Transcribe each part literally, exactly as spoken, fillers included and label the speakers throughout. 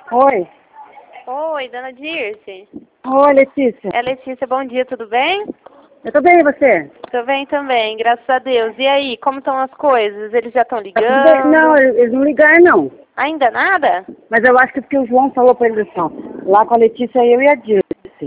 Speaker 1: Oi.
Speaker 2: Oi, dona Dirce.
Speaker 1: Oi, Letícia.
Speaker 2: É Letícia, bom dia, tudo bem?
Speaker 1: Eu tô bem, e você?
Speaker 2: Tô bem também, graças a Deus. E aí, como estão as coisas? Eles já estão
Speaker 1: Tá tudo bem?
Speaker 2: ligando?
Speaker 1: Não, eles não ligaram, não.
Speaker 2: Ainda nada?
Speaker 1: Mas eu acho que porque o João falou pra eles assim, ó, lá com a Letícia, eu e a Dirce.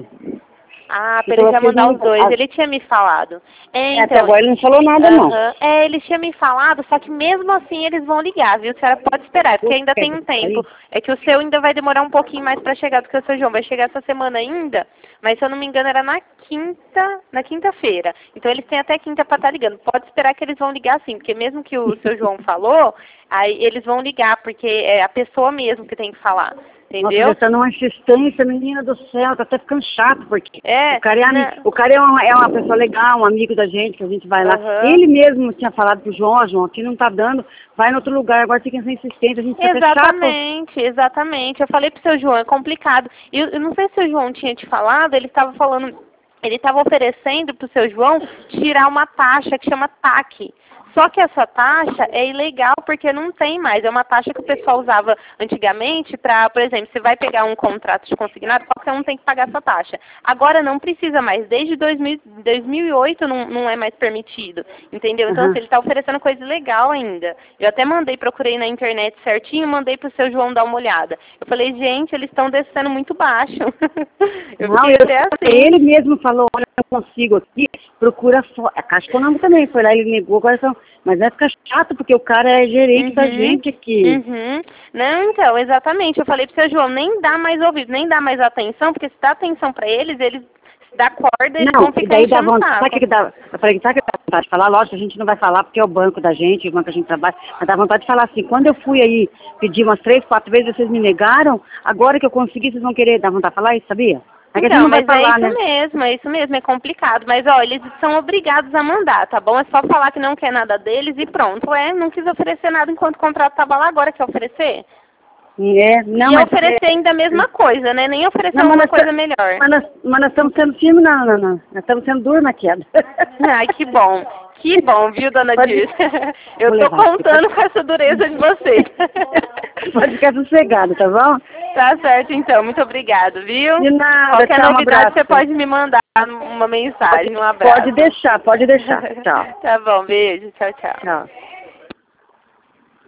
Speaker 2: Ah, pra
Speaker 1: Então,
Speaker 2: ele já
Speaker 1: acho que eles
Speaker 2: mandar
Speaker 1: não
Speaker 2: os dois.
Speaker 1: ligaram.
Speaker 2: Ele tinha me falado. É,
Speaker 1: É, até
Speaker 2: então.
Speaker 1: agora ele não falou nada, não.
Speaker 2: Aham. É, ele tinha me falado, só que mesmo assim eles vão ligar, viu? A senhora pode esperar, porque ainda tem um tempo. É que o seu ainda vai demorar um pouquinho mais pra chegar do que o seu João. Vai chegar essa semana ainda, mas se eu não me engano era na quinta, na quinta-feira. Então eles têm até quinta pra estar ligando. Pode esperar que eles vão ligar sim, porque mesmo que o seu João falou, aí eles vão ligar, porque é a pessoa mesmo que tem que falar. Entendeu?
Speaker 1: Nossa, já tá numa insistência, menina do céu, tá até ficando chato, porque
Speaker 2: É,
Speaker 1: o cara, é, ami-
Speaker 2: né?
Speaker 1: o cara é, uma, é uma pessoa legal, um amigo da gente, que a gente vai lá.
Speaker 2: Aham.
Speaker 1: Ele mesmo tinha falado pro João, ó, João, aqui não tá dando, vai em outro lugar, agora fica essa insistência, a gente fica até chato.
Speaker 2: Exatamente, exatamente. Eu falei pro seu João, é complicado. E eu, eu não sei se o João tinha te falado, ele estava falando, ele estava oferecendo pro seu João tirar uma taxa que chama T A C. Só que essa taxa é ilegal porque não tem mais. É uma taxa que o pessoal usava antigamente para, por exemplo, você vai pegar um contrato de consignado, qualquer um tem que pagar essa taxa. Agora não precisa mais. Desde dois mil, dois mil e oito não, não é mais permitido. Entendeu? Então,
Speaker 1: Uhum.
Speaker 2: assim, ele está oferecendo coisa ilegal ainda. Eu até mandei, procurei na internet certinho, mandei pro seu João dar uma olhada. Eu falei, gente, eles estão descendo muito baixo. eu
Speaker 1: Não,
Speaker 2: fiquei
Speaker 1: eu,
Speaker 2: até assim.
Speaker 1: ele mesmo falou, olha, eu consigo aqui, procura fora. A Caixa Econômica também foi lá, ele negou, agora são... Mas vai ficar chato, porque o cara é gerente da
Speaker 2: Uhum,
Speaker 1: gente aqui.
Speaker 2: uhum. Não, então, exatamente. Eu falei pro seu João, nem dá mais ouvido, nem dá mais atenção, porque se dá atenção pra eles, eles se dá corda, eles
Speaker 1: Não,
Speaker 2: vão
Speaker 1: e
Speaker 2: ficar
Speaker 1: daí dá
Speaker 2: enchendo o
Speaker 1: vontade, sabe o
Speaker 2: saco.
Speaker 1: que que dá? Eu falei, sabe o que dá vontade de falar? Lógico, a gente não vai falar porque é o banco da gente, o banco que a gente trabalha, mas dá vontade de falar assim, quando eu fui aí pedir umas três, quatro vezes, vocês me negaram, agora que eu consegui, vocês vão querer dar vontade de falar isso, sabia? É que a gente
Speaker 2: Então,
Speaker 1: não vai
Speaker 2: mas é
Speaker 1: falar,
Speaker 2: isso
Speaker 1: né?
Speaker 2: mesmo, é isso mesmo, é complicado. Mas, ó, eles são obrigados a mandar, tá bom? É só falar que não quer nada deles e pronto. É, não quis oferecer nada enquanto o contrato tava lá, agora quer oferecer?
Speaker 1: É, não,
Speaker 2: E
Speaker 1: mas...
Speaker 2: oferecer
Speaker 1: É,
Speaker 2: ainda a mesma coisa, né? Nem oferecer
Speaker 1: não, mas
Speaker 2: alguma
Speaker 1: nós,
Speaker 2: coisa
Speaker 1: ta-
Speaker 2: melhor.
Speaker 1: mas, nós, mas nós estamos sendo firmes, não, não, não. Nós estamos sendo duros na queda.
Speaker 2: Ai, que bom. Que bom, viu, dona
Speaker 1: Pode,
Speaker 2: Dirce? Eu
Speaker 1: vou
Speaker 2: tô
Speaker 1: levar aqui, pode,
Speaker 2: contando com essa dureza de vocês.
Speaker 1: pode ficar sossegado, tá bom?
Speaker 2: Tá certo, então. Muito obrigado, viu?
Speaker 1: De nada,
Speaker 2: Qualquer
Speaker 1: tchau, um
Speaker 2: novidade, você
Speaker 1: abraço.
Speaker 2: pode me mandar uma
Speaker 1: Pode,
Speaker 2: mensagem. Um
Speaker 1: pode
Speaker 2: abraço.
Speaker 1: deixar, pode deixar. Tchau,
Speaker 2: Tá bom, beijo. Tchau, tchau.
Speaker 1: tchau.